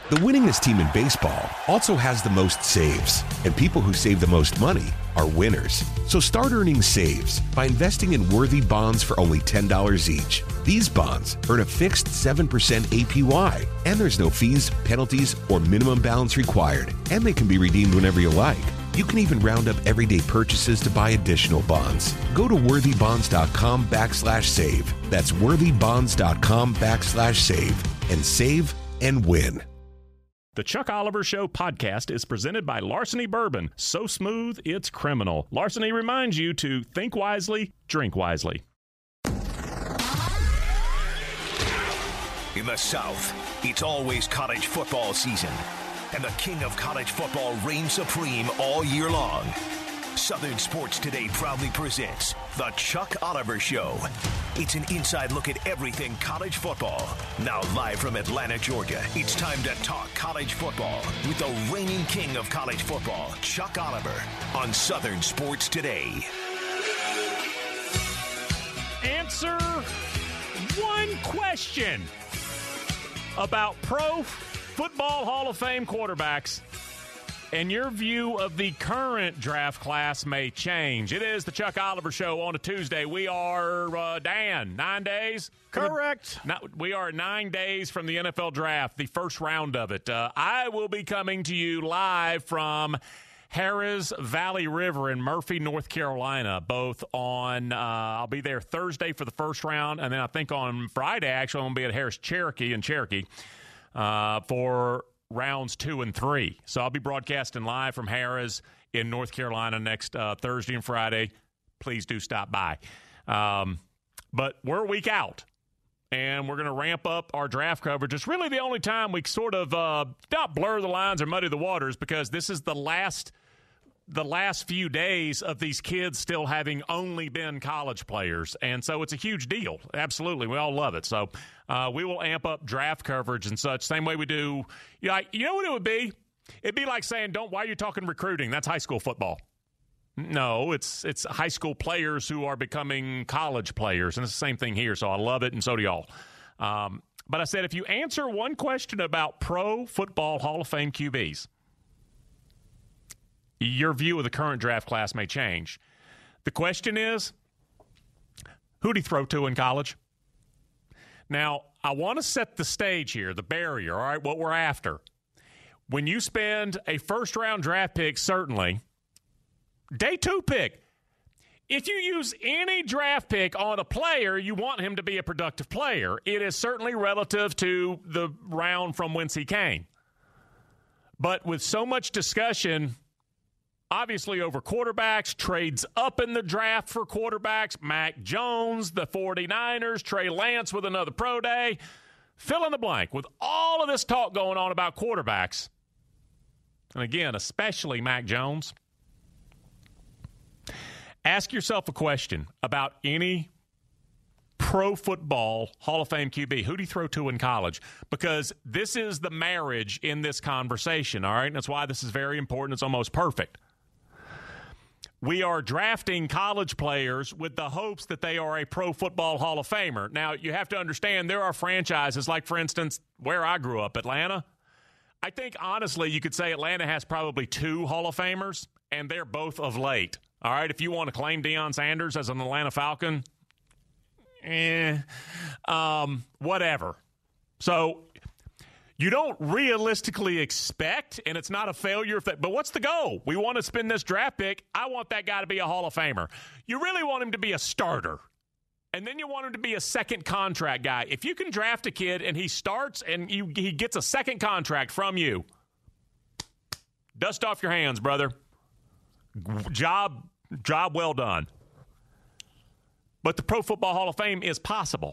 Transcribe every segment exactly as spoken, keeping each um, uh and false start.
The winningest team in baseball also has the most saves, and people who save the most money are winners. So start earning saves by investing in Worthy bonds for only ten dollars each. These bonds earn a fixed seven percent A P Y, and there's no fees, penalties, or minimum balance required, and they can be redeemed whenever you like. You can even round up everyday purchases to buy additional bonds. Go to worthybonds.com backslash save. That's worthybonds.com backslash save and save and win. The Chuck Oliver Show podcast is presented by Larceny Bourbon. So smooth, it's criminal. Larceny reminds you to think wisely, drink wisely. In the South, it's always college football season, and the king of college football reigns supreme all year long. Southern Sports Today proudly presents The Chuck Oliver Show. It's an inside look at everything college football. Now live from Atlanta, Georgia, it's time to talk college football with the reigning king of college football, Chuck Oliver, on Southern Sports Today. Answer one question about Pro Football Hall of Fame quarterbacks, and your view of the current draft class may change. It is the Chuck Oliver Show on a Tuesday. We are, uh, Dan, nine days? Correct. No, we are nine days from the N F L draft, the first round of it. Uh, I will be coming to you live from Harris Valley River in Murphy, North Carolina, both on, uh, I'll be there Thursday for the first round, and then I think on Friday, actually, I'm going to be at Harris Cherokee in Cherokee uh, for rounds two and three. So I'll be broadcasting live from Harris in North Carolina next uh, Thursday and Friday. Please do stop by. Um, but we're a week out, and we're going to ramp up our draft coverage. It's really the only time we sort of uh, not blur the lines or muddy the waters, because this is the last the last few days of these kids still having only been college players. And so it's a huge deal. Absolutely. We all love it. So uh, we will amp up draft coverage and such, same way we do. You know, you know what it would be? It'd be like saying, don't, why are you talking recruiting? That's high school football. No, it's it's high school players who are becoming college players, and it's the same thing here, so I love it, and so do y'all. Um, but I said, if you answer one question about Pro Football Hall of Fame Q Bs, your view of the current draft class may change. The question is, who'd he throw to in college? Now, I want to set the stage here, the barrier, all right, what we're after. When you spend a first-round draft pick, certainly, day two pick, if you use any draft pick on a player, you want him to be a productive player. It is certainly relative to the round from whence he came. But with so much discussion, obviously over quarterbacks, trades up in the draft for quarterbacks, Mac Jones, the 49ers, Trey Lance with another pro day, fill in the blank. With all of this talk going on about quarterbacks, and again, especially Mac Jones, ask yourself a question about any Pro Football Hall of Fame Q B. Who do you throw to in college? Because this is the marriage in this conversation, all right? And that's why this is very important. It's almost perfect. We are drafting college players with the hopes that they are a Pro Football Hall of Famer. Now, you have to understand there are franchises like, for instance, where I grew up, Atlanta. I think, honestly, you could say Atlanta has probably two Hall of Famers, and they're both of late. All right, if you want to claim Deion Sanders as an Atlanta Falcon, eh, um, whatever. So you don't realistically expect, and it's not a failure, if that, but what's the goal? We want to spend this draft pick. I want that guy to be a Hall of Famer. You really want him to be a starter, and then you want him to be a second contract guy. If you can draft a kid and he starts and you, he gets a second contract from you, dust off your hands, brother. Job, job well done. But the Pro Football Hall of Fame is possible.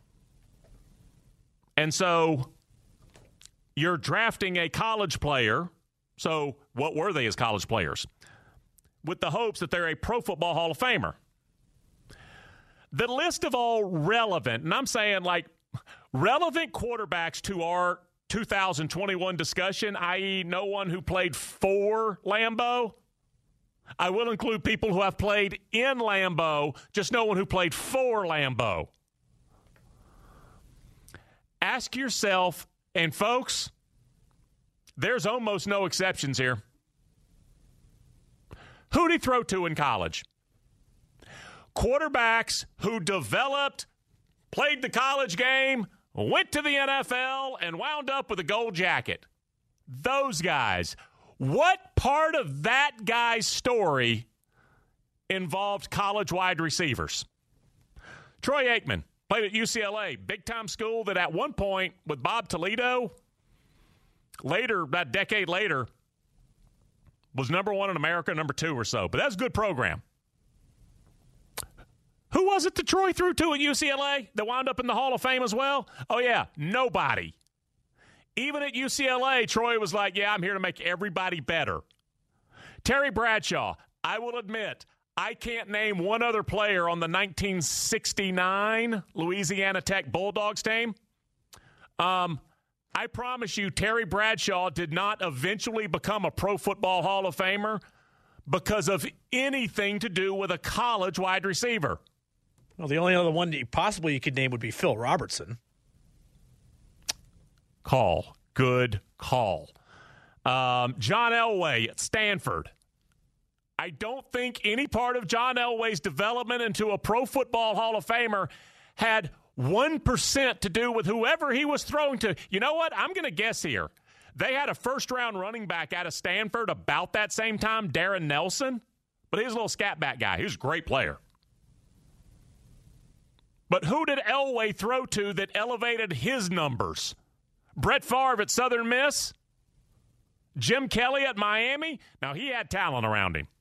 And so you're drafting a college player. So what were they as college players? With the hopes that they're a Pro Football Hall of Famer. The list of all relevant, and I'm saying like relevant quarterbacks to our two thousand twenty-one discussion, that is no one who played for Lambeau. I will include people who have played in Lambeau, just no one who played for Lambeau. Ask yourself, and folks, There's almost no exceptions here. Who'd he throw to in college? Quarterbacks who developed, played the college game, went to the N F L, and wound up with a gold jacket. Those guys. What part of that guy's story involved college wide receivers? Troy Aikman played at U C L A, big-time school that at one point with Bob Toledo, later, about a decade later, was number one in America, number two or so. But that's a good program. Who was it that Troy threw to at U C L A that wound up in the Hall of Fame as well? Oh, yeah, nobody. Even at U C L A, Troy was like, yeah, I'm here to make everybody better. Terry Bradshaw, I will admit, I can't name one other player on the nineteen sixty-nine Louisiana Tech Bulldogs team. Um, I promise you, Terry Bradshaw did not eventually become a Pro Football Hall of Famer because of anything to do with a college wide receiver. Well, the only other one that you possibly you could name would be Phil Robertson. Call. Good call. Um, John Elway at Stanford. I don't think any part of John Elway's development into a Pro Football Hall of Famer had one percent to do with whoever he was throwing to. You know what? I'm going to guess here. They had a first-round running back out of Stanford about that same time, Darren Nelson. But he was a little scat back guy. He was a great player. But who did Elway throw to that elevated his numbers? Brett Favre at Southern Miss? Jim Kelly at Miami? Now, he had talent around him.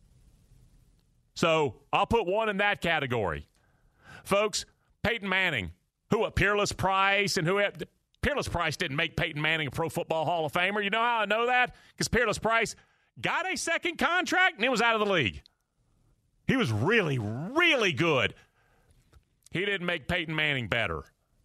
So I'll put one in that category. Folks, Peyton Manning, who at Peerless Price, and who had, Peerless Price didn't make Peyton Manning a Pro Football Hall of Famer. You know how I know that? Because Peerless Price got a second contract and he was out of the league. He was really, really good. He didn't make Peyton Manning better.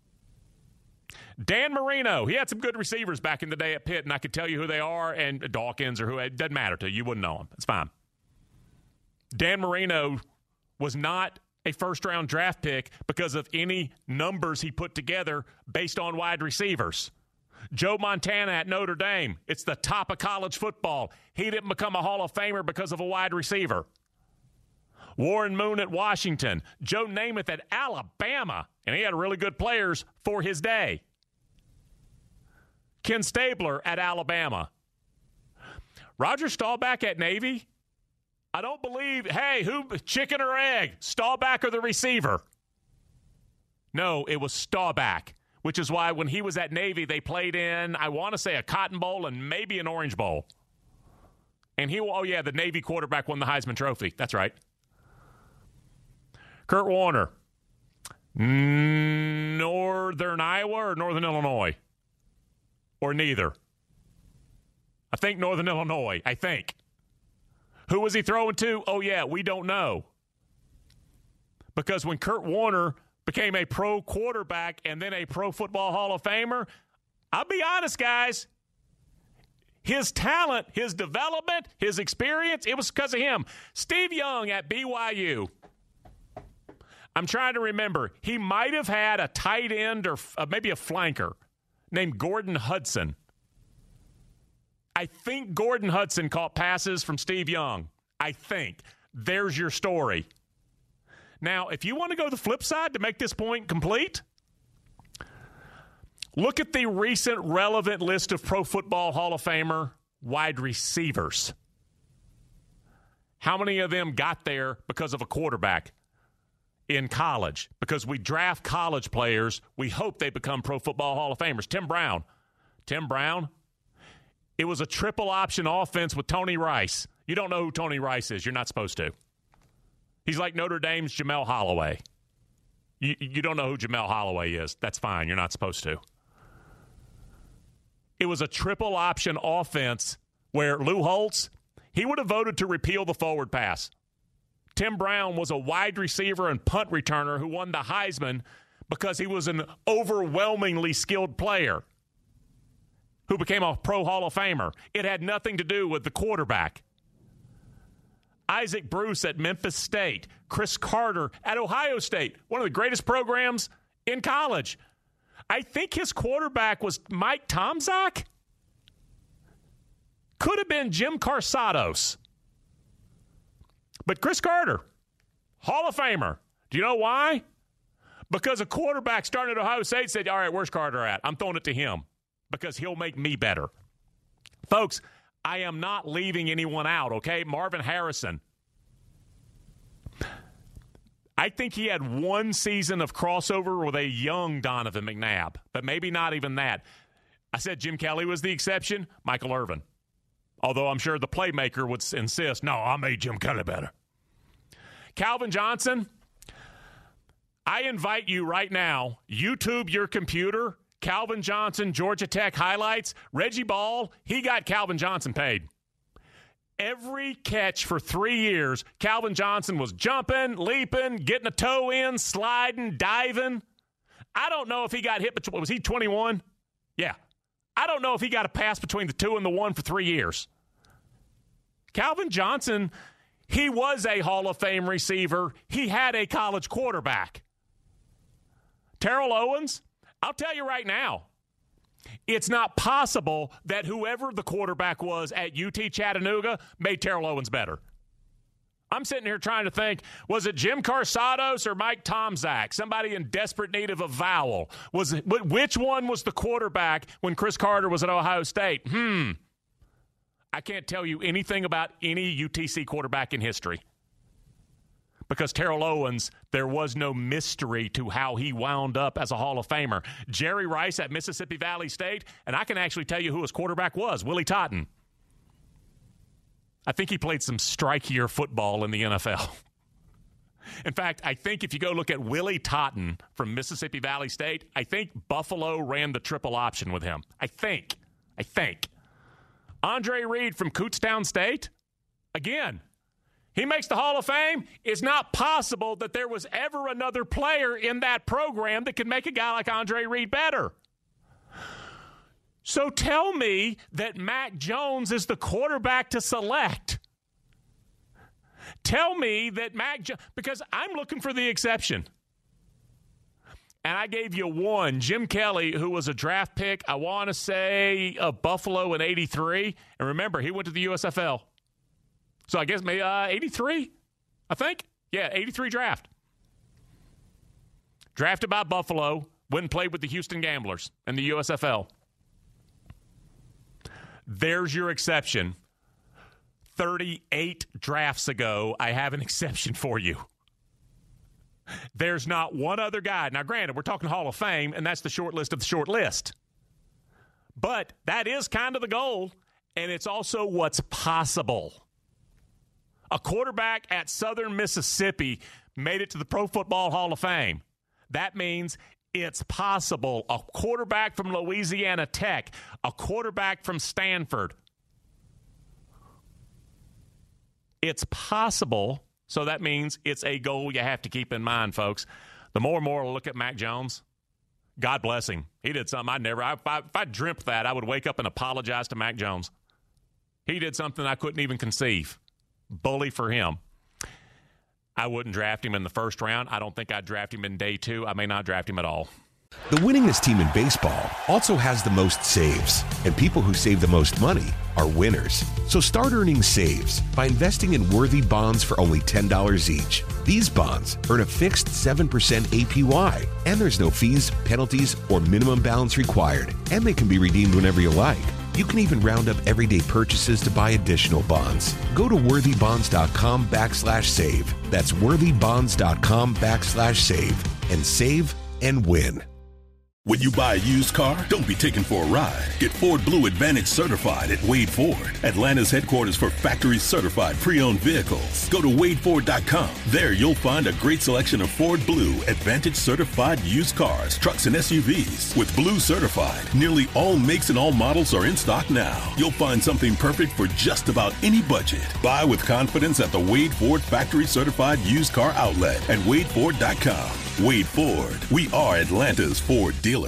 Dan Marino, he had some good receivers back in the day at Pitt, and I could tell you who they are, and Dawkins or who, it doesn't matter to you. You wouldn't know them. It's fine. Dan Marino was not a first-round draft pick because of any numbers he put together based on wide receivers. Joe Montana at Notre Dame, it's the top of college football. He didn't become a Hall of Famer because of a wide receiver. Warren Moon at Washington. Joe Namath at Alabama, and he had really good players for his day. Ken Stabler at Alabama. Roger Staubach at Navy. I don't believe, hey, who, chicken or egg, Staubach or the receiver? No, it was Staubach, which is why when he was at Navy, they played in, I want to say, a Cotton Bowl and maybe an Orange Bowl. And he, oh, yeah, the Navy quarterback won the Heisman Trophy. That's right. Kurt Warner. Northern Iowa or Northern Illinois? Or neither? I think Northern Illinois, I think. Who was he throwing to? Oh, yeah, we don't know. Because when Kurt Warner became a pro quarterback and then a Pro Football Hall of Famer, I'll be honest, guys, his talent, his development, his experience, it was because of him. Steve Young at B Y U. I'm trying to remember. He might have had a tight end or uh, maybe a flanker named Gordon Hudson. I think Gordon Hudson caught passes from Steve Young. I think. There's your story. Now, if you want to go the flip side to make this point complete, look at the recent relevant list of Pro Football Hall of Famer wide receivers. How many of them got there because of a quarterback in college? Because we draft college players, we hope they become Pro Football Hall of Famers. Tim Brown. Tim Brown. It was a triple option offense with Tony Rice. You don't know who Tony Rice is. You're not supposed to. He's like Notre Dame's Jamel Holloway. You, you don't know who Jamel Holloway is. That's fine. You're not supposed to. It was a triple option offense where Lou Holtz, he would have voted to repeal the forward pass. Tim Brown was a wide receiver and punt returner who won the Heisman because he was an overwhelmingly skilled player who became a Pro Hall of Famer. It had nothing to do with the quarterback. Isaac Bruce at Memphis State. Chris Carter at Ohio State, one of the greatest programs in college. I think his quarterback was Mike Tomczak. been Jim Carsados. But Chris Carter, Hall of Famer. Do you know why? Because a quarterback starting at Ohio State said, all right, where's Carter at? I'm throwing it to him because he'll make me better. Folks, I am not leaving anyone out, okay? Marvin Harrison. I think he had one season of crossover with a young Donovan McNabb, but maybe not even that. I said Jim Kelly was the exception, Michael Irvin. Although I'm sure the playmaker would insist, no, I made Jim Kelly better. Calvin Johnson, I invite you right now, YouTube your computer, Calvin Johnson, Georgia Tech highlights. Reggie Ball, he got Calvin Johnson paid. Every catch for three years, Calvin Johnson was jumping, leaping, getting a toe in, sliding, diving. I don't know if he got hit, but was he twenty-one? Yeah. I don't know if he got a pass between the two and the one for three years. Calvin Johnson, he was a Hall of Fame receiver. He had a college quarterback. Terrell Owens, I'll tell you right now, it's not possible that whoever the quarterback was at U T Chattanooga made Terrell Owens better. I'm sitting here trying to think, was it Jim Carsados or Mike Tomczak, somebody in desperate need of a vowel? Was it, which one was the quarterback when Chris Carter was at Ohio State? Hmm. I can't tell you anything about any U T C quarterback in history. Because Terrell Owens, there was no mystery to how he wound up as a Hall of Famer. Jerry Rice at Mississippi Valley State, and I can actually tell you who his quarterback was, Willie Totten. I think he played some strikier football in the N F L. In fact, I think if you go look at Willie Totten from Mississippi Valley State, I think Buffalo ran the triple option with him. I think. I think. Andre Reed from Kutztown State, again, he makes the Hall of Fame. It's not possible that there was ever another player in that program that could make a guy like Andre Reed better. So tell me that Mac Jones is the quarterback to select. Tell me that Mac Jones, because I'm looking for the exception. And I gave you one, Jim Kelly, who was a draft pick, I want to say, of Buffalo in eighty-three. And remember, he went to the U S F L. So I guess maybe uh, eighty-three, I think. Yeah, eighty-three draft. Drafted by Buffalo, went and played with the Houston Gamblers in the U S F L. There's your exception. thirty-eight drafts ago, I have an exception for you. There's not one other guy. Now, granted, we're talking Hall of Fame, and that's the short list of the short list. But that is kind of the goal, and it's also what's possible. A quarterback at Southern Mississippi made it to the Pro Football Hall of Fame. That means it's possible. A quarterback from Louisiana Tech, a quarterback from Stanford. It's possible, so that means it's a goal you have to keep in mind, folks. The more and more I look at Mac Jones, God bless him. He did something I never, I, if, I, if I dreamt that, I would wake up and apologize to Mac Jones. He did something I couldn't even conceive. Bully for him. I wouldn't draft him in the first round. I don't think I'd draft him in day two. I may not draft him at all. The winningest team in baseball also has the most saves, and people who save the most money are winners. So start earning saves by investing in worthy bonds for only ten dollars each. These bonds earn a fixed seven percent A P Y, and there's no fees, penalties, or minimum balance required, and they can be redeemed whenever you like. You can even round up everyday purchases to buy additional bonds. Go to worthybonds.com backslash save. That's worthybonds.com backslash save and save and win. When you buy a used car, don't be taken for a ride. Get Ford Blue Advantage certified at Wade Ford, Atlanta's headquarters for factory certified pre-owned vehicles. Go to wade ford dot com. There you'll find a great selection of Ford Blue Advantage certified used cars, trucks, and S U Vs. With Blue certified, nearly all makes and all models are in stock now. You'll find something perfect for just about any budget. Buy with confidence at the Wade Ford factory certified used car outlet at wade ford dot com. Wade Ford. We are Atlanta's Ford dealer.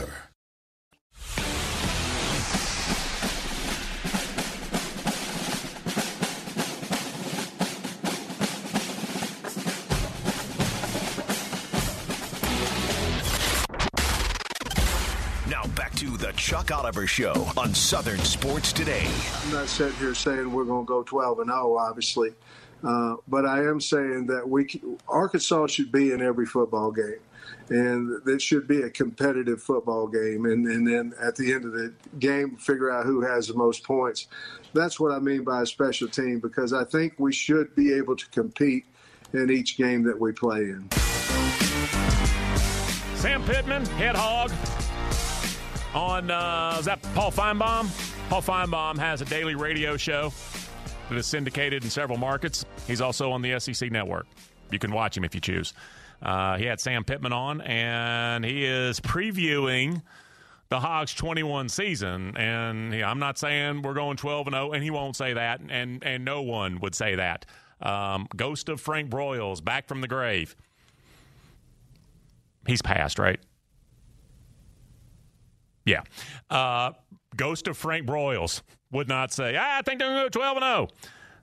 Now back to the Chuck Oliver Show on Southern Sports Today. I'm not sitting here saying we're going to go twelve and oh, obviously. Uh, but I am saying that we Arkansas should be in every football game. And it should be a competitive football game. And, and then at the end of the game, figure out who has the most points. That's what I mean by a special team, because I think we should be able to compete in each game that we play in. Sam Pittman, head hog, on, uh, is that Paul Feinbaum? Paul Feinbaum has a daily radio show that is syndicated in several markets. He's also on the S E C Network. You can watch him if you choose. Uh, he had Sam Pittman on, and he is previewing the Hogs' twenty-one season. And yeah, I'm not saying we're going twelve and oh, and he won't say that, and, and no one would say that. Um, ghost of Frank Broyles, back from the grave. He's passed, right? Yeah. Uh, ghost of Frank Broyles would not say, ah, I think they're going to go twelve and oh.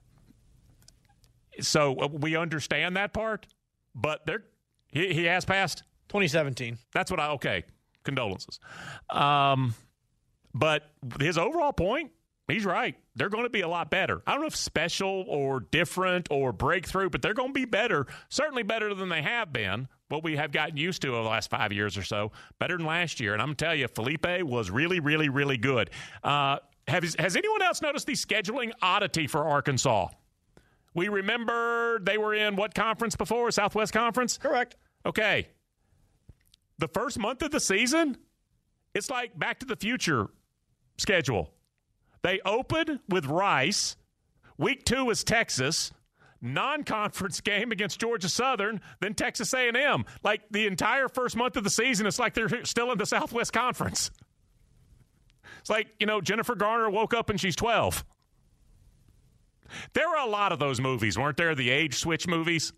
So uh, we understand that part, but they're He, he has passed? twenty seventeen. That's what I, okay. Condolences. Um, but his overall point, he's right. They're going to be a lot better. I don't know if special or different or breakthrough, but they're going to be better, certainly better than they have been, what we have gotten used to over the last five years or so, better than last year. And I'm going to tell you, Felipe was really, really, really good. Uh, have, has anyone else noticed the scheduling oddity for Arkansas? We remember they were in what conference before? Southwest Conference? Correct. Okay. The first month of the season, it's like Back to the Future schedule. They open with Rice. Week two is Texas. Non-conference game against Georgia Southern, then Texas A and M. Like the entire first month of the season, it's like they're still in the Southwest Conference. It's like, you know, Jennifer Garner woke up and she's twelve. There were a lot of those movies, weren't there? The age switch movies.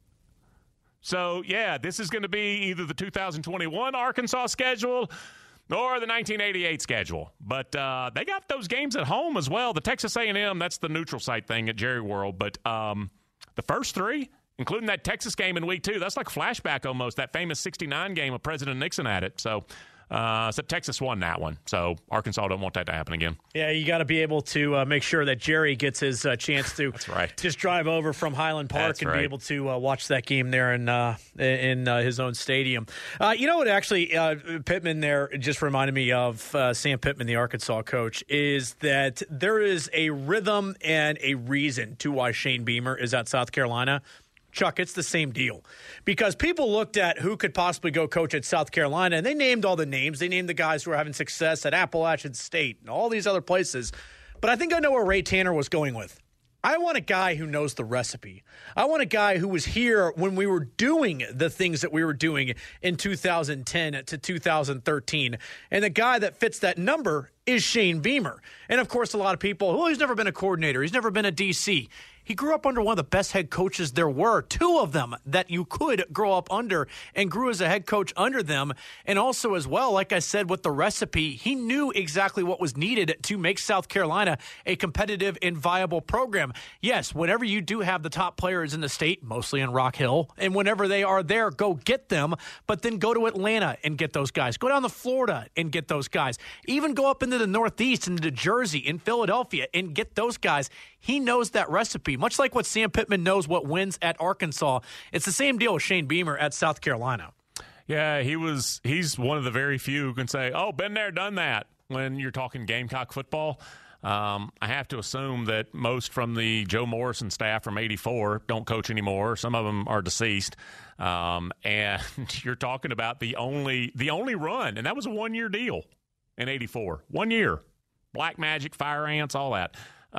So, yeah, this is going to be either the two thousand twenty-one Arkansas schedule or the nineteen eighty-eight schedule. But uh, they got those games at home as well. The Texas A and M, that's the neutral site thing at Jerry World. But um, the first three, including that Texas game in week two, that's like flashback almost, that famous sixty-nine game with President Nixon at it. So, Uh, except Texas won that one, so Arkansas don't want that to happen again. Yeah, you got to be able to uh, make sure that Jerry gets his uh, chance to That's right. just drive over from Highland Park That's and right. be able to uh, watch that game there in uh, in uh, his own stadium. Uh, you know what? Actually, uh, Pittman there just reminded me of uh, Sam Pittman, the Arkansas coach, is that there is a rhythm and a reason to why Shane Beamer is at South Carolina. Chuck, it's the same deal. Because people looked at who could possibly go coach at South Carolina, and they named all the names. They named the guys who are having success at Appalachian State and all these other places. But I think I know where Ray Tanner was going with. I want a guy who knows the recipe. I want a guy who was here when we were doing the things that we were doing in two thousand ten to two thousand thirteen. And the guy that fits that number is Shane Beamer. And, of course, a lot of people, well, he's never been a coordinator. He's never been a D C. He grew up under one of the best head coaches there were, two of them that you could grow up under, and grew as a head coach under them. And also as well, like I said, with the recipe, he knew exactly what was needed to make South Carolina a competitive and viable program. Yes, whenever you do have the top players in the state, mostly in Rock Hill, and whenever they are there, go get them, but then go to Atlanta and get those guys. Go down to Florida and get those guys. Even go up into the Northeast, into Jersey, in Philadelphia, and get those guys. He knows that recipe. Much like what Sam Pittman knows what wins at Arkansas, it's the same deal with Shane Beamer at South Carolina. Yeah, he was. He's one of the very few who can say, oh, been there, done that, when you're talking Gamecock football. Um, I have to assume that most from the Joe Morrison staff from eighty-four don't coach anymore. Some of them are deceased. Um, and you're talking about the only the only run, and that was a one-year deal in eighty-four. One year. Black Magic, Fire Ants, all that.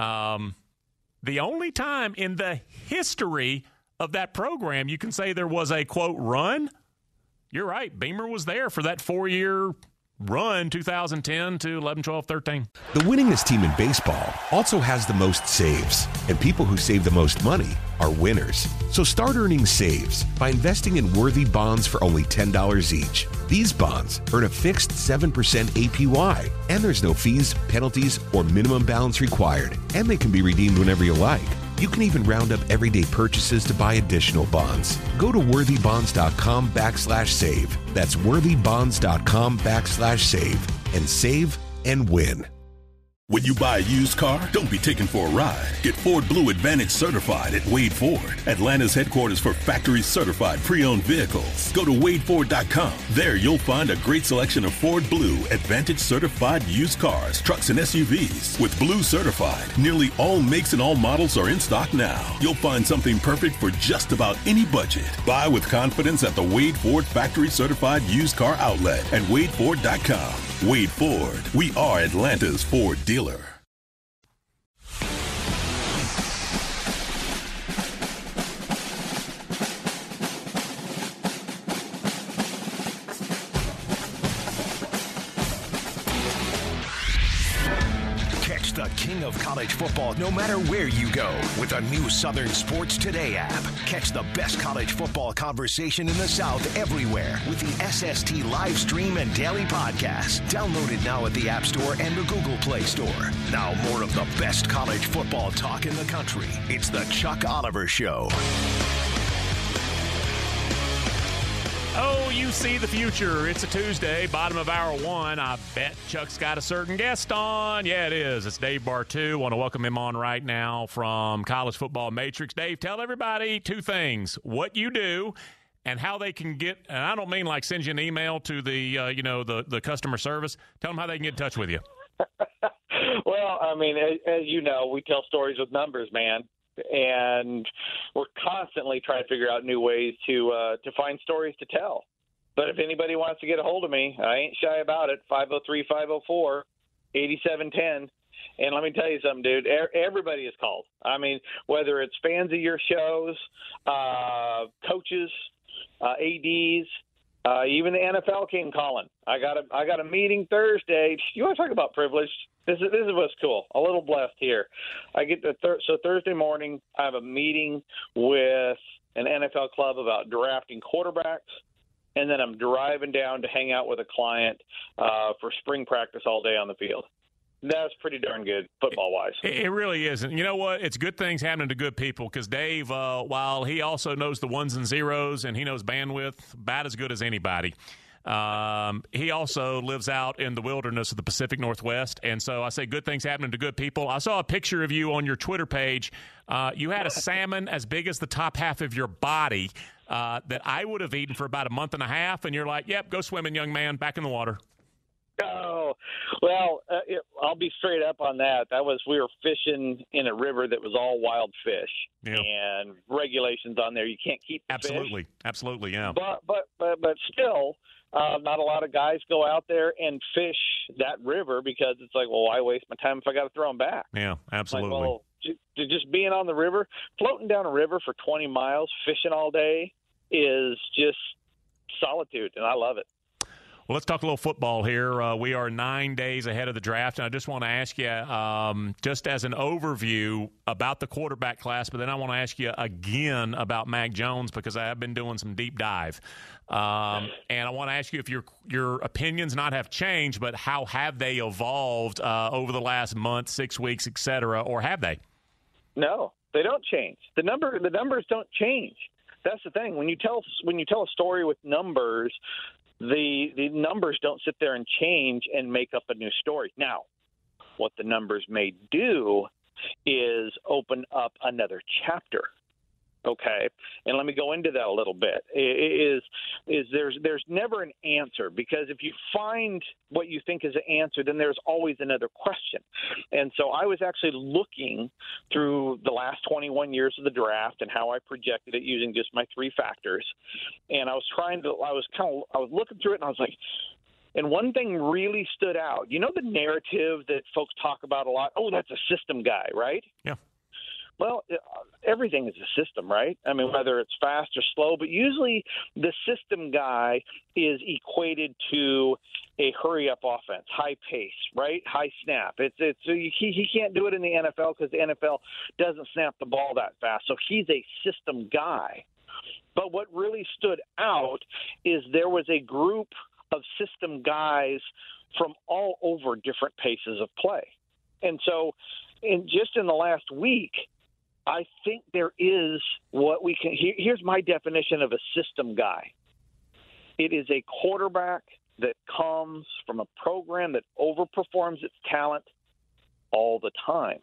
Um The only time in the history of that program you can say there was a, quote, run, you're right. Beamer was there for that four-year run, two thousand ten to eleven, twelve, thirteen. The winningest team in baseball also has the most saves, and people who save the most money are winners. So start earning saves by investing in worthy bonds for only ten dollars each. These bonds earn a fixed seven percent A P Y, and there's no fees, penalties, or minimum balance required, and they can be redeemed whenever you like. You can even round up everyday purchases to buy additional bonds. Go to worthybonds.com backslash save. That's worthybonds.com backslash save. and save and win. When you buy a used car, don't be taken for a ride. Get Ford Blue Advantage certified at Wade Ford, Atlanta's headquarters for factory certified pre-owned vehicles. Go to wade ford dot com. There you'll find a great selection of Ford Blue Advantage certified used cars, trucks, and S U Vs. With Blue certified, nearly all makes and all models are in stock now. You'll find something perfect for just about any budget. Buy with confidence at the Wade Ford factory certified used car outlet at wade ford dot com. Wade Ford. We are Atlanta's Ford dealer. Catch the king of college football no matter where you go with the new Southern Sports Today app. Catch the best college football conversation in the South everywhere with the S S T live stream and daily podcast. Download it now at the App Store and the Google Play Store. Now more of the best college football talk in the country. It's the Chuck Oliver Show. Oh, you see the future. It's a Tuesday, bottom of hour one. I bet Chuck's got a certain guest on. Yeah, it is. It's Dave Bartoo. Want to welcome him on right now from College Football Matrix. Dave, tell everybody two things: what you do and how they can get. And I don't mean like send you an email to the uh, you know the the customer service. Tell them how they can get in touch with you. Well, I mean, as, as you know, we tell stories with numbers, man. And we're constantly trying to figure out new ways to uh, to find stories to tell. But if anybody wants to get a hold of me, I ain't shy about it. five oh three, five oh four, eight seven one zero. And let me tell you something, dude. Everybody is called. I mean, whether it's fans of your shows, uh, coaches, uh, A Ds, uh, even the N F L came calling. I got a I got a meeting Thursday. You want to talk about privilege? This is this is what's cool. A little blessed here. I get the thir- so Thursday morning. I have a meeting with an N F L club about drafting quarterbacks, and then I'm driving down to hang out with a client uh, for spring practice all day on the field. That's pretty darn good football-wise. It, it really is. And you know what? It's good things happening to good people because Dave, uh, while he also knows the ones and zeros and he knows bandwidth about as good as anybody, Um, he also lives out in the wilderness of the Pacific Northwest. And so I say good things happening to good people. I saw a picture of you on your Twitter page. Uh, you had a salmon as big as the top half of your body uh, that I would have eaten for about a month and a half. And you're like, yep, go swimming, young man, back in the water. Oh, well, uh, it, I'll be straight up on that. That was, we were fishing in a river that was all wild fish, yeah. And regulations on there. You can't keep the Absolutely. fish. Absolutely. Yeah. But, but, but, but still, uh, not a lot of guys go out there and fish that river because it's like, well, why waste my time if I got to throw them back? Yeah, absolutely. Like, well, j- just being on the river, floating down a river for twenty miles, fishing all day is just solitude, and I love it. Well, let's talk a little football here. Uh, we are nine days ahead of the draft, and I just want to ask you, um, just as an overview about the quarterback class, but then I want to ask you again about Mac Jones because I have been doing some deep dive. Um, and I want to ask you if your your opinions not have changed, but how have they evolved uh, over the last month, six weeks, et cetera, or have they? No, they don't change. The number, the numbers don't change. That's the thing. When you tell when you tell a story with numbers, the the numbers don't sit there and change and make up a new story. Now, what the numbers may do is open up another chapter. Okay, and let me go into that a little bit. Is is there's there's never an answer because if you find what you think is an answer, then there's always another question. And so I was actually looking through the last twenty-one years of the draft and how I projected it using just my three factors. And I was trying to I was kind of I was looking through it and I was like, and one thing really stood out. You know the narrative that folks talk about a lot? Oh, that's a system guy, right? Yeah. Well, everything is a system, right? I mean, whether it's fast or slow, but usually the system guy is equated to a hurry-up offense, high pace, right? High snap. It's it's he he can't do it in the N F L because the N F L doesn't snap the ball that fast. So he's a system guy. But what really stood out is there was a group of system guys from all over different paces of play, and so in just in the last week. I think there is what we can – here's my definition of a system guy. It is a quarterback that comes from a program that overperforms its talent all the time.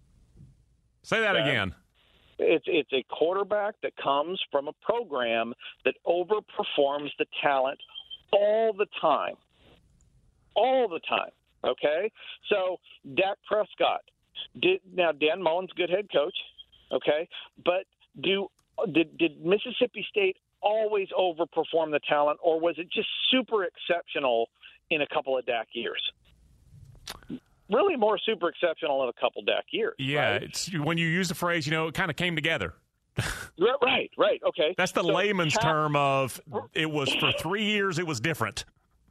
Say that okay? again. It's it's a quarterback that comes from a program that overperforms the talent all the time. All the time. Okay? So Dak Prescott. Did, now, Dan Mullen's a good head coach. Okay? But do did, did Mississippi State always overperform the talent, or was it just super exceptional in a couple of Dak years? Really more super exceptional in a couple Dak years. Yeah, right? it's when you use the phrase, you know, it kind of came together. Right, right, okay. That's the so, layman's Cal- term of it was for three years, it was different.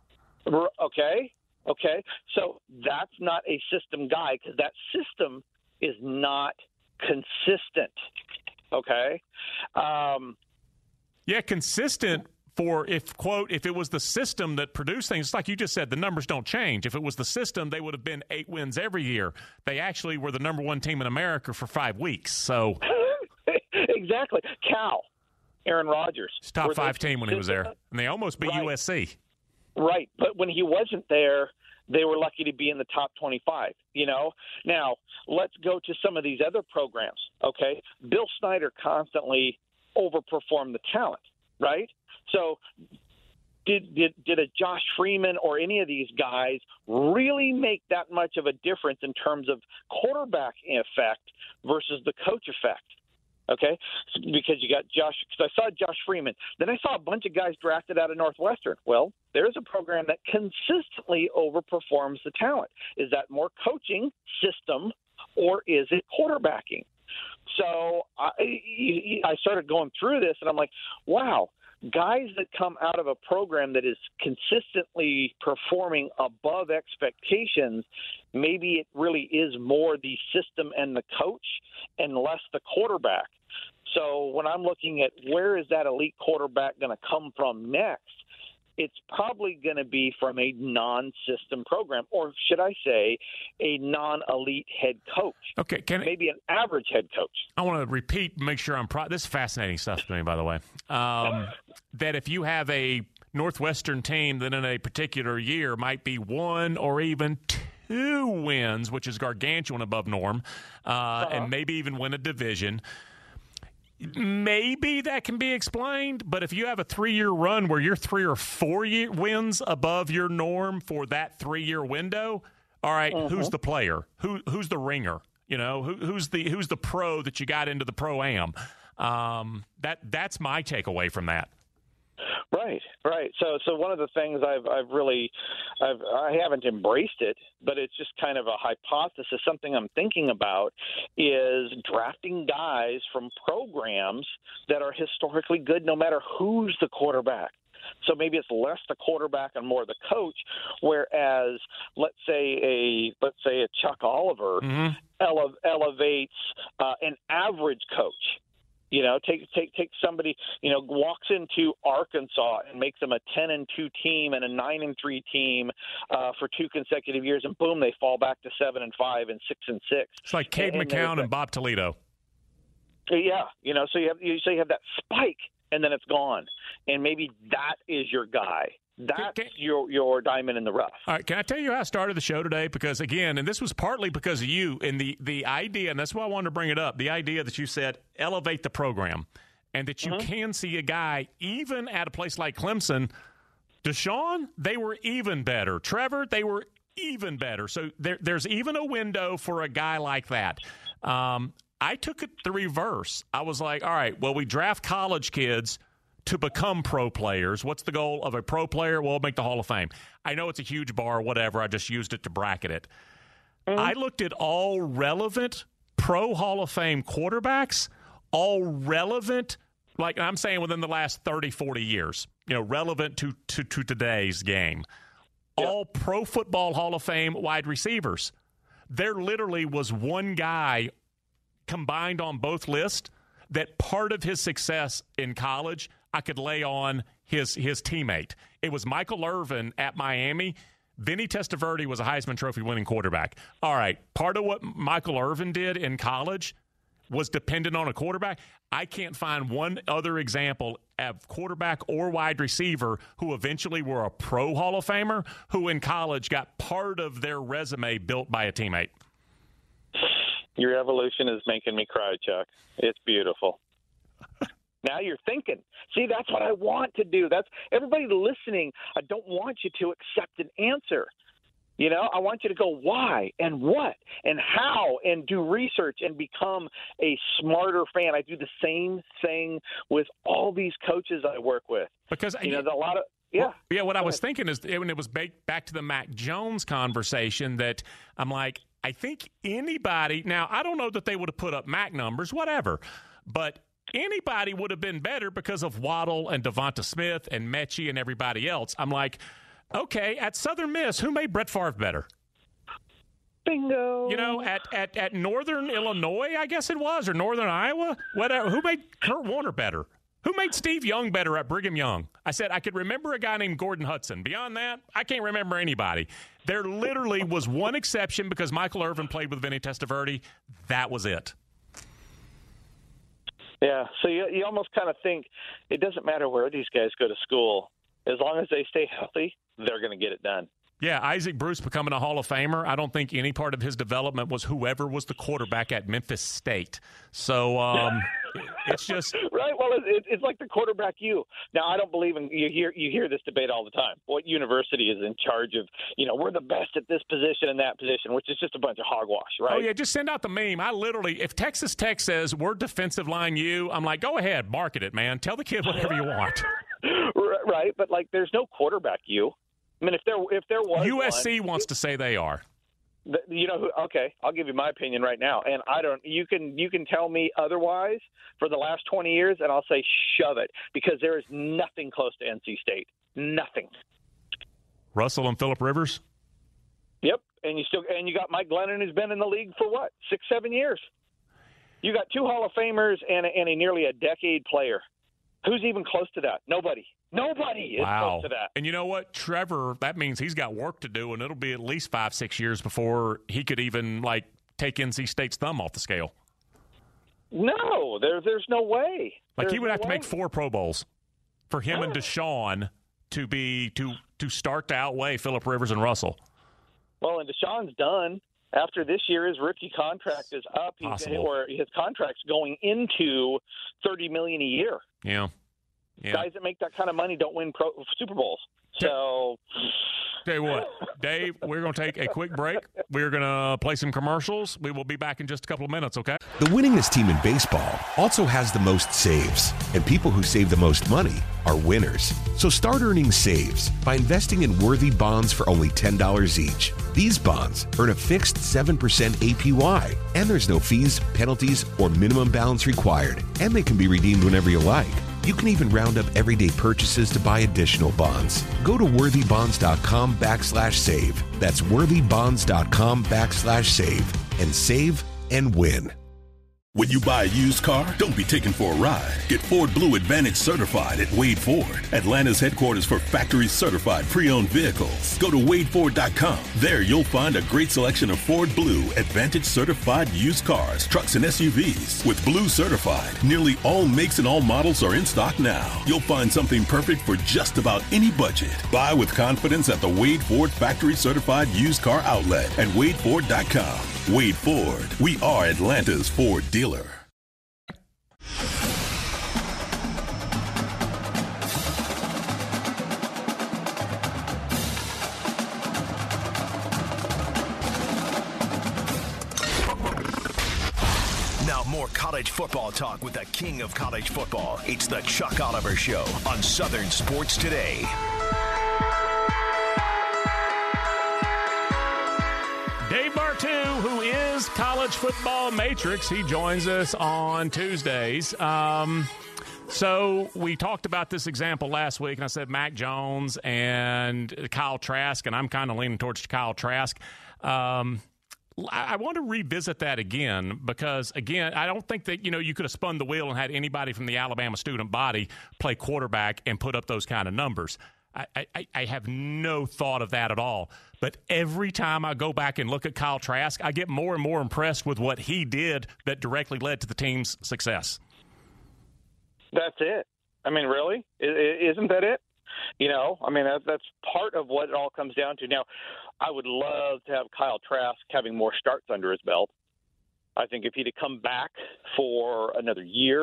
Okay, okay. So that's not a system guy because that system is not consistent, okay? Um, yeah, consistent for if, quote, if it was the system that produced things, it's like you just said, the numbers don't change. If it was the system, they would have been eight wins every year. They actually were the number one team in America for five weeks. So exactly. Cal, Aaron Rodgers. He's top five team when he was there. And they almost beat right. U S C. Right. But when he wasn't there, they were lucky to be in the top twenty-five, you know? Now, let's go to some of these other programs, okay? Bill Snyder constantly overperformed the talent, right? So did, did did a Josh Freeman or any of these guys really make that much of a difference in terms of quarterback effect versus the coach effect? Okay, because you got Josh. Because I saw Josh Freeman, then I saw a bunch of guys drafted out of Northwestern. Well, there's a program that consistently overperforms the talent. Is that more coaching system or is it quarterbacking? So I, I started going through this, and I'm like, wow. Guys that come out of a program that is consistently performing above expectations, maybe it really is more the system and the coach and less the quarterback. So when I'm looking at where is that elite quarterback going to come from next, it's probably going to be from a non-system program, or should I say a non-elite head coach. Okay, can maybe an average head coach. I want to repeat, make sure I'm pro- – this is fascinating stuff to me, by the way, um, that if you have a Northwestern team that in a particular year might be one or even two wins, which is gargantuan above norm, uh, uh-huh. and maybe even win a division – maybe that can be explained, but if you have a three-year run where you're three or four year wins above your norm for that three-year window, all right, uh-huh. who's the player? Who who's the ringer? You know, who, who's the who's the pro that you got into the pro-am? Um, that that's my takeaway from that. Right, right. So, so one of the things I've, I've really, I've, I haven't embraced it, but it's just kind of a hypothesis. Something I'm thinking about is drafting guys from programs that are historically good, no matter who's the quarterback. So maybe it's less the quarterback and more the coach. Whereas, let's say a let's say a Chuck Oliver mm-hmm. ele- elevates uh, an average coach. You know, take take take somebody, you know, walks into Arkansas and makes them a ten and two team and a nine and three team uh, for two consecutive years, and boom, they fall back to seven and five and six and six. It's like Cade and, McCown and, and Bob Toledo. Yeah, you know, so you have you so you have that spike, and then it's gone, and maybe that is your guy. That's can, can, your your diamond in the rough. All right, can I tell you how I started the show today? Because, again, and this was partly because of you, and the, the idea, and that's why I wanted to bring it up, the idea that you said elevate the program, and that you mm-hmm. can see a guy, even at a place like Clemson, Deshaun, they were even better. Trevor, they were even better. So there, there's even a window for a guy like that. Um, I took it the reverse. I was like, all right, well, we draft college kids to become pro players. What's the goal of a pro player? Well, make the Hall of Fame. I know it's a huge bar, whatever. I just used it to bracket it. Mm-hmm. I looked at all relevant pro Hall of Fame quarterbacks, all relevant, like I'm saying within the last thirty, forty years, you know, relevant to, to, to today's game. Yeah. All pro football Hall of Fame wide receivers. There literally was one guy combined on both lists that part of his success in college I could lay on his his teammate. It was Michael Irvin at Miami. Vinny Testaverde was a Heisman Trophy winning quarterback. All right, part of what Michael Irvin did in college was dependent on a quarterback. I can't find one other example of quarterback or wide receiver who eventually were a pro Hall of Famer who in college got part of their resume built by a teammate. Your evolution is making me cry, Chuck. It's beautiful. Now you're thinking. See, that's what I want to do. That's everybody listening. I don't want you to accept an answer. You know, I want you to go why and what and how and do research and become a smarter fan. I do the same thing with all these coaches I work with. Because you know, there's a lot of yeah. Well, yeah, what I was thinking is when it was back to the Mac Jones conversation that I'm like, I think anybody – now, I don't know that they would have put up Mac numbers, whatever, but anybody would have been better because of Waddle and Devonta Smith and Mechie and everybody else. I'm like – okay, at Southern Miss, who made Brett Favre better? Bingo. You know, at, at, at Northern Illinois, I guess it was, or Northern Iowa, whatever. Who made Kurt Warner better? Who made Steve Young better at Brigham Young? I said I could remember a guy named Gordon Hudson. Beyond that, I can't remember anybody. There literally was one exception because Michael Irvin played with Vinny Testaverde. That was it. Yeah, so you, you almost kind of think it doesn't matter where these guys go to school. As long as they stay healthy, they're going to get it done. Yeah, Isaac Bruce becoming a Hall of Famer, I don't think any part of his development was whoever was the quarterback at Memphis State. So um, it's just right. Well, it, it's like the quarterback you. Now, I don't believe in you hear you hear this debate all the time. What university is in charge of? You know, we're the best at this position and that position, which is just a bunch of hogwash, right? Oh yeah, just send out the meme. I literally, if Texas Tech says we're defensive line you, I'm like, go ahead, market it, man. Tell the kid whatever you want. Right, but like, there's no quarterback you. I mean, if there if there was U S C one, wants to say they are. The, you know, okay, I'll give you my opinion right now, and I don't. You can you can tell me otherwise for the last twenty years, and I'll say shove it because there is nothing close to N C State. Nothing. Russell and Phillip Rivers. Yep, and you still and you got Mike Glennon, who's been in the league for what six, seven years. You got two Hall of Famers and a, and a nearly a decade player. Who's even close to that? Nobody. Nobody is wow. close to that. And you know what? Trevor, that means he's got work to do, and it'll be at least five, six years before he could even, like, take N C State's thumb off the scale. No, there, there's no way. Like, there's he would no have to way. make four Pro Bowls for him oh. and Deshaun to be to to start to outweigh Phillip Rivers and Russell. Well, and Deshaun's done. After this year, his rookie contract is up, He's, or his contract's going into thirty million dollars a year. Yeah. yeah. Guys that make that kind of money don't win pro, Super Bowls. So, tell you what, Dave, we're going to take a quick break. We're going to play some commercials. We will be back in just a couple of minutes, okay? The winningest team in baseball also has the most saves, and people who save the most money are winners. So start earning saves by investing in worthy bonds for only ten dollars each. These bonds earn a fixed seven percent A P Y, and there's no fees, penalties, or minimum balance required, and they can be redeemed whenever you like. You can even round up everyday purchases to buy additional bonds. Go to worthybonds.com backslash save. That's worthybonds.com backslash save and save and win. When you buy a used car, don't be taken for a ride. Get Ford Blue Advantage certified at Wade Ford, Atlanta's headquarters for factory certified pre-owned vehicles. Go to wade ford dot com. There you'll find a great selection of Ford Blue Advantage certified used cars, trucks, and S U Vs. With Blue certified, nearly all makes and all models are in stock now. You'll find something perfect for just about any budget. Buy with confidence at the Wade Ford factory certified used car outlet at wade ford dot com. Wade Ford, we are Atlanta's Ford dealer. Now more college football talk with the king of college football. It's the Chuck Oliver Show on Southern Sports Today. Dave Bartu, who is College Football Matrix, he joins us on Tuesdays. Um, so we talked about this example last week, and I said Mac Jones and Kyle Trask, and I'm kind of leaning towards Kyle Trask. Um, I want to revisit that again because, again, I don't think that, you know, you could have spun the wheel and had anybody from the Alabama student body play quarterback and put up those kind of numbers. I, I, I have no thought of that at all. But every time I go back and look at Kyle Trask, I get more and more impressed with what he did that directly led to the team's success. That's it. I mean, really? I, isn't that it? You know, I mean, that, that's part of what it all comes down to. Now, I would love to have Kyle Trask having more starts under his belt. I think if he'd have come back for another year,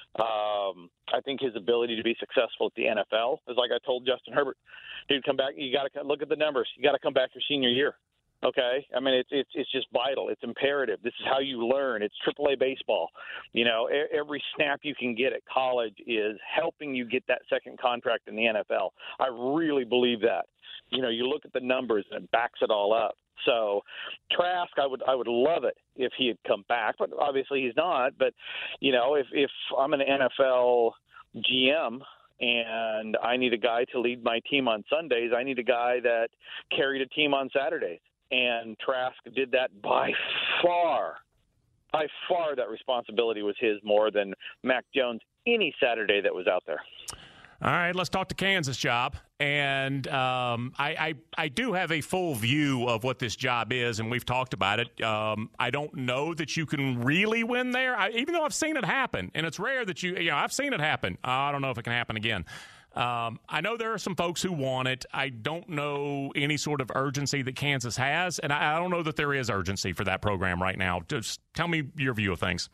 um, I think his ability to be successful at the N F L is like I told Justin Herbert, dude, come back. You got to look at the numbers. You got to come back your senior year. Okay, I mean it's it's it's just vital. It's imperative. This is how you learn. It's triple A baseball. You know, every snap you can get at college is helping you get that second contract in the N F L. I really believe that. You know, you look at the numbers and it backs it all up. So Trask, I would I would love it if he had come back, but obviously he's not. But you know, if if I'm an N F L G M and I need a guy to lead my team on Sundays, I need a guy that carried a team on Saturdays. And Trask did that by far. By far, that responsibility was his more than Mac Jones any Saturday that was out there. All right, let's talk to Kansas job. And um, I, I I do have a full view of what this job is, and we've talked about it. Um, I don't know that you can really win there, I, even though I've seen it happen. And it's rare that you, you know, I've seen it happen. I don't know if it can happen again. Um, I know there are some folks who want it. I don't know any sort of urgency that Kansas has, and I, I don't know that there is urgency for that program right now. Just tell me your view of things.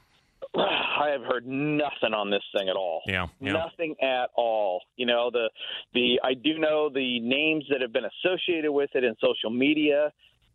I have heard nothing on this thing at all. Yeah, yeah. Nothing at all. You know, the the I do know the names that have been associated with it in social media.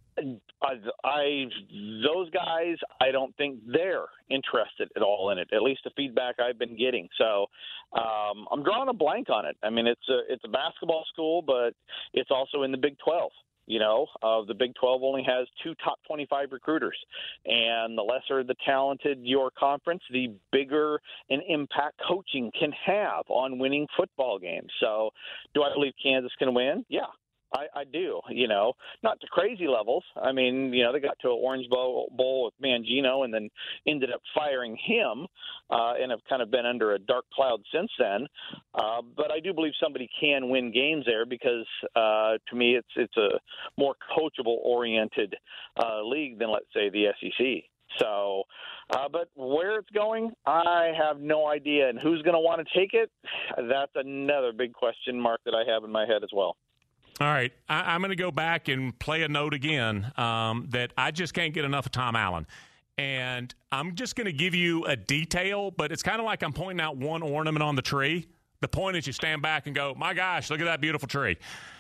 I, I those guys, I don't think they're interested at all in it. At least the feedback I've been getting. So um, I'm drawing a blank on it. I mean, it's a it's a basketball school, but it's also in the Big twelve. You know, uh, the Big twelve only has two top twenty-five recruiters, and the lesser the talented your conference, the bigger an impact coaching can have on winning football games. So, do I believe Kansas can win? Yeah. I, I do, you know, not to crazy levels. I mean, you know, they got to an Orange Bowl, bowl with Mangino and then ended up firing him uh, and have kind of been under a dark cloud since then. Uh, but I do believe somebody can win games there because, uh, to me, it's it's a more coachable-oriented uh, league than, let's say, the S E C. So, uh, but where it's going, I have no idea. And who's going to want to take it? That's another big question mark that I have in my head as well. All right, I, I'm going to go back and play a note again um, that I just can't get enough of Tom Allen. And I'm just going to give you a detail, but it's kind of like I'm pointing out one ornament on the tree. The point is you stand back and go, my gosh, look at that beautiful tree.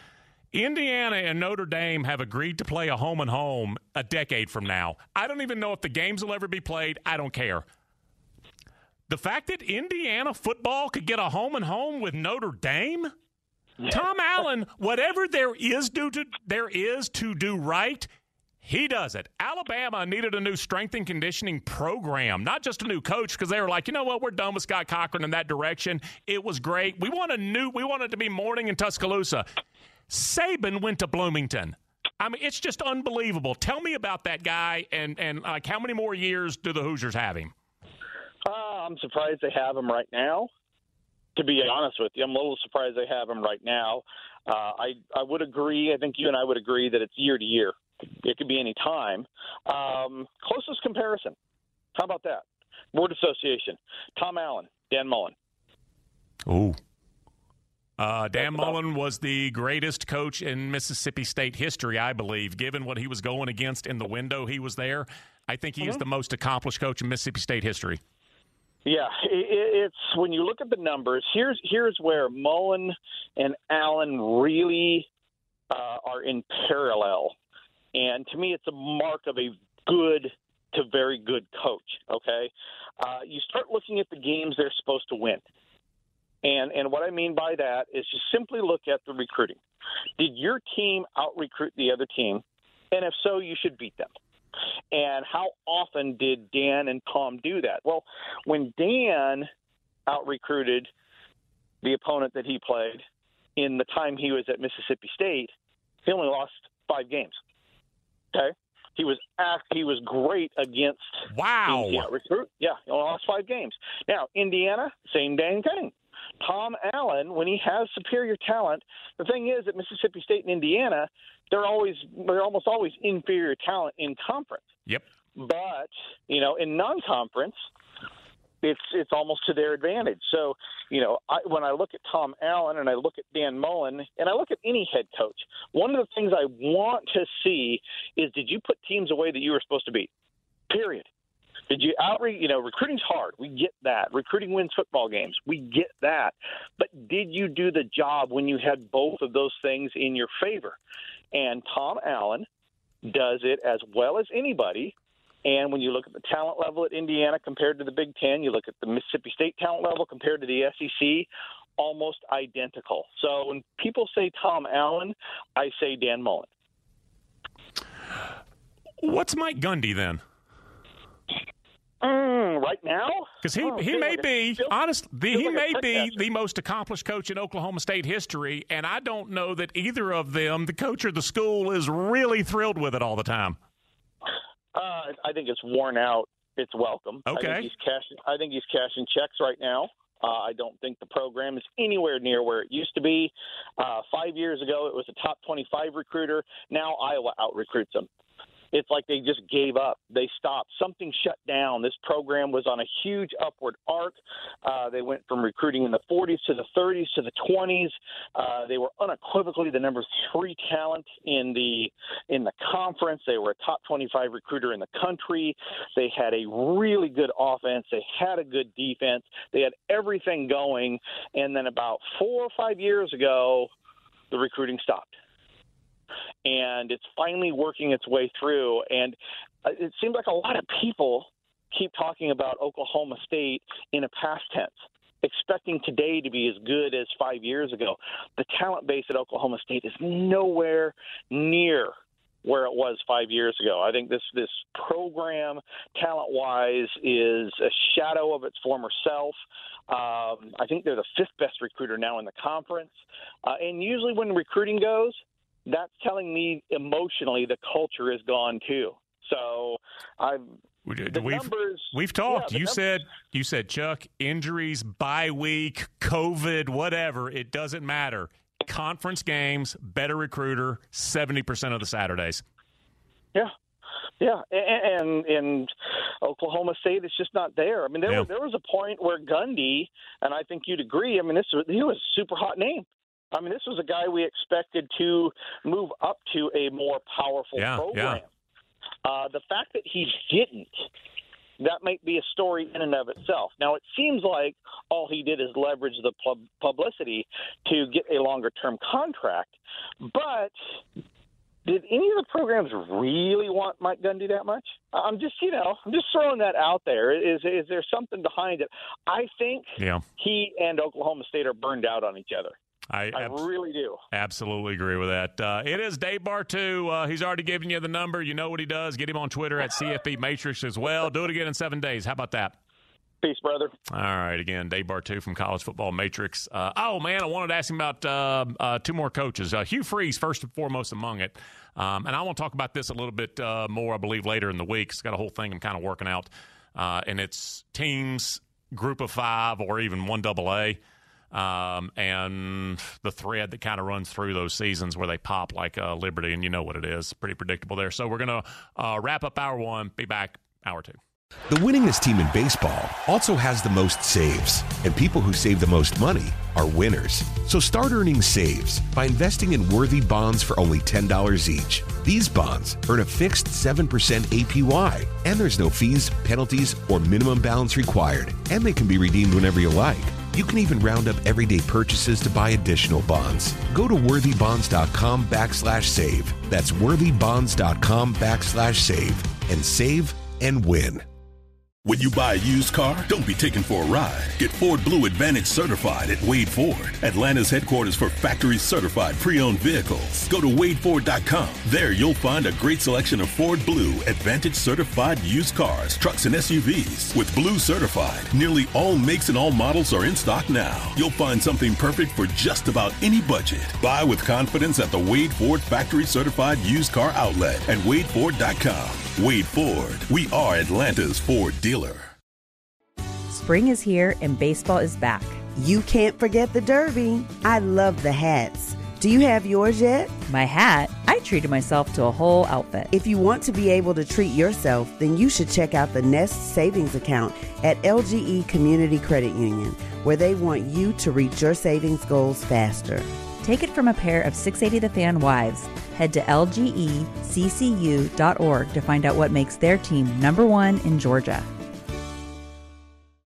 Indiana and Notre Dame have agreed to play a home and home a decade from now. I don't even know if the games will ever be played. I don't care. The fact that Indiana football could get a home and home with Notre Dame – Tom Allen, whatever there is do to there is to do right, he does it. Alabama needed a new strength and conditioning program, not just a new coach, because they were like, you know what, we're done with Scott Cochran in that direction. It was great. We want a new. We want it to be morning in Tuscaloosa. Saban went to Bloomington. I mean, it's just unbelievable. Tell me about that guy, and and like how many more years do the Hoosiers have him? Uh, I'm surprised they have him right now. To be honest with you, I'm a little surprised they have him right now. Uh, I I would agree. I think you and I would agree that it's year to year. It could be any time. Um, closest comparison. How about that? Word association. Tom Allen, Dan Mullen. Ooh. Uh, Dan Mullen was the greatest coach in Mississippi State history, I believe, given what he was going against in the window he was there. I think he mm-hmm. is the most accomplished coach in Mississippi State history. Yeah, it's when you look at the numbers, here's here's where Mullen and Allen really uh, are in parallel. And to me, it's a mark of a good to very good coach, okay? Uh, you start looking at the games they're supposed to win. And and what I mean by that is just simply look at the recruiting. Did your team out-recruit the other team? And if so, you should beat them. And how often did Dan and Tom do that? Well, when Dan out-recruited the opponent that he played in the time he was at Mississippi State, he only lost five games. Okay? He was he was great against wow. teams he out-recruit. Yeah, he only lost five games. Now, Indiana, same dang thing. Tom Allen, when he has superior talent, the thing is at Mississippi State and Indiana, they're always they're almost always inferior talent in conference. Yep. But, you know, in non-conference, it's it's almost to their advantage. So, you know, I, when I look at Tom Allen and I look at Dan Mullen and I look at any head coach, one of the things I want to see is, did you put teams away that you were supposed to beat? Period. Did you outreach? You know, recruiting's hard. We get that. Recruiting wins football games. We get that. But did you do the job when you had both of those things in your favor? And Tom Allen does it as well as anybody. And when you look at the talent level at Indiana compared to the Big Ten, you look at the Mississippi State talent level compared to the S E C, almost identical. So when people say Tom Allen, I say Dan Mullen. What's Mike Gundy then? Mm, right now? Because he, oh, he may like be, feels, honest, the, feels he like may be catcher. the most accomplished coach in Oklahoma State history, and I don't know that either of them, the coach or the school, is really thrilled with it all the time. Uh, I think it's worn out. It's welcome. Okay. I think he's cashing, I think he's cashing checks right now. Uh, I don't think the program is anywhere near where it used to be. Uh, five years ago, it was a top twenty-five recruiter. Now Iowa out-recruits them. It's like they just gave up. They stopped. Something shut down. This program was on a huge upward arc. Uh, they went from recruiting in the forties to the thirties to the twenties. Uh, they were unequivocally the number three talent in the in the conference. They were a top twenty-five recruiter in the country. They had a really good offense. They had a good defense. They had everything going. And then about four or five years ago, the recruiting stopped. And it's finally working its way through. And it seems like a lot of people keep talking about Oklahoma State in a past tense, expecting today to be as good as five years ago. The talent base at Oklahoma State is nowhere near where it was five years ago. I think this this program, talent-wise, is a shadow of its former self. Um, I think they're the fifth best recruiter now in the conference. Uh, and usually when recruiting goes, that's telling me emotionally the culture is gone too. So I've the we've, numbers. We've talked. Yeah, you numbers, said you said Chuck, injuries, bye week, COVID, whatever. It doesn't matter. Conference games, better recruiter, seventy percent of the Saturdays. Yeah. Yeah, and, and and Oklahoma State is just not there. I mean, there yeah. was, there was a point where Gundy, and I think you'd agree. I mean, this was, he was a super hot name. I mean, this was a guy we expected to move up to a more powerful yeah, program. Yeah. Uh, the fact that he didn't, that might be a story in and of itself. Now, it seems like all he did is leverage the pub- publicity to get a longer-term contract. But did any of the programs really want Mike Gundy that much? I'm just, you know, I'm just throwing that out there. Is is there something behind it? I think yeah. he and Oklahoma State are burned out on each other. I, I abs- really do. Absolutely agree with that. Uh, it is Dave Bartoo. Uh, he's already given you the number. You know what he does. Get him on Twitter at C F B Matrix as well. Do it again in seven days. How about that? Peace, brother. All right. Again, Dave Bartoo from College Football Matrix. Uh, oh, man, I wanted to ask him about uh, uh, two more coaches. Uh, Hugh Freeze, first and foremost among it. Um, and I want to talk about this a little bit uh, more, I believe, later in the week. It's got a whole thing I'm kind of working out. Uh, and it's teams, group of five, or even one double A. Um, and the thread that kind of runs through those seasons where they pop like uh, Liberty, and you know what it is. Pretty predictable there. So we're going to uh, wrap up hour one, be back hour two. The winningest team in baseball also has the most saves, and people who save the most money are winners. So start earning saves by investing in worthy bonds for only ten dollars each. These bonds earn a fixed seven percent A P Y, and there's no fees, penalties, or minimum balance required, and they can be redeemed whenever you like. You can even round up everyday purchases to buy additional bonds. Go to worthybonds.com backslash save. That's worthybonds.com backslash save and save and win. When you buy a used car, don't be taken for a ride. Get Ford Blue Advantage certified at Wade Ford, Atlanta's headquarters for factory certified pre-owned vehicles. Go to wade ford dot com. There you'll find a great selection of Ford Blue Advantage certified used cars, trucks, and S U Vs. With Blue certified, nearly all makes and all models are in stock now. You'll find something perfect for just about any budget. Buy with confidence at the Wade Ford factory certified used car outlet at wade ford dot com. Wade Ford, we are Atlanta's Ford dealer. Spring is here and baseball is back. You can't forget the Derby. I love the hats. Do you have yours yet? My hat? I treated myself to a whole outfit. If you want to be able to treat yourself, then you should check out the Nest Savings Account at L G E Community Credit Union, where they want you to reach your savings goals faster. Take it from a pair of six eighty The Fan wives. Head to L G E C C U dot org to find out what makes their team number one in Georgia.